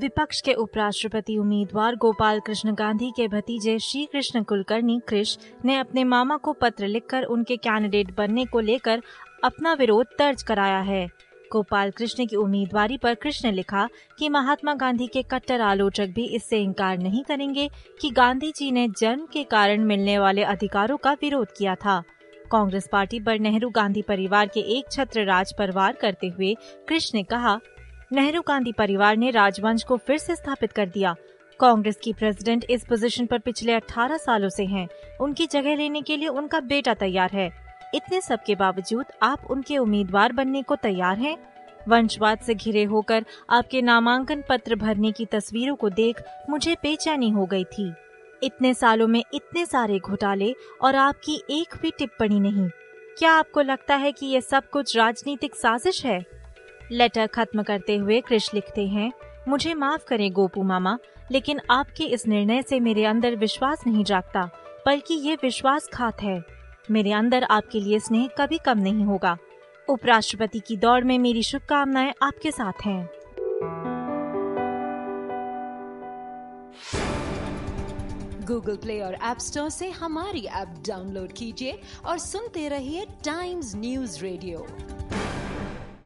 विपक्ष के उपराष्ट्रपति उम्मीदवार गोपाल कृष्ण गांधी के भतीजे श्री कृष्ण कुलकर्णी कृष ने अपने मामा को पत्र लिखकर उनके कैंडिडेट बनने को लेकर अपना विरोध दर्ज कराया है। गोपाल कृष्ण की उम्मीदवारी पर कृष्ण ने लिखा कि महात्मा गांधी के कट्टर आलोचक भी इससे इनकार नहीं करेंगे कि गांधी जी ने जन्म के कारण मिलने वाले अधिकारों का विरोध किया था। कांग्रेस पार्टी पर नेहरू गांधी परिवार के एक छत्र राज पर वार करते हुए कृष्ण ने कहा, नेहरू गांधी परिवार ने राजवंश को फिर से स्थापित कर दिया। कांग्रेस की प्रेसिडेंट इस पोजीशन पर पिछले 18 सालों से हैं। उनकी जगह लेने के लिए उनका बेटा तैयार है। इतने सब के बावजूद आप उनके उम्मीदवार बनने को तैयार हैं? वंशवाद से घिरे होकर आपके नामांकन पत्र भरने की तस्वीरों को देख मुझे बेचैनी हो गई थी। इतने सालों में इतने सारे घोटाले और आपकी एक भी टिप्पणी नहीं। क्या आपको लगता है कि ये सब कुछ राजनीतिक साजिश है? लेटर खत्म करते हुए कृष्ण लिखते हैं, मुझे माफ करें गोपू मामा, लेकिन आपके इस निर्णय से मेरे अंदर विश्वास नहीं जागता, बल्कि ये विश्वासघात है। मेरे अंदर आपके लिए स्नेह कभी कम नहीं होगा। उपराष्ट्रपति की दौड़ में मेरी शुभकामनाएं आपके साथ हैं। गूगल प्ले और ऐप स्टोर से हमारी ऐप डाउनलोड कीजिए और सुनते रहिए टाइम्स न्यूज़ रेडियो।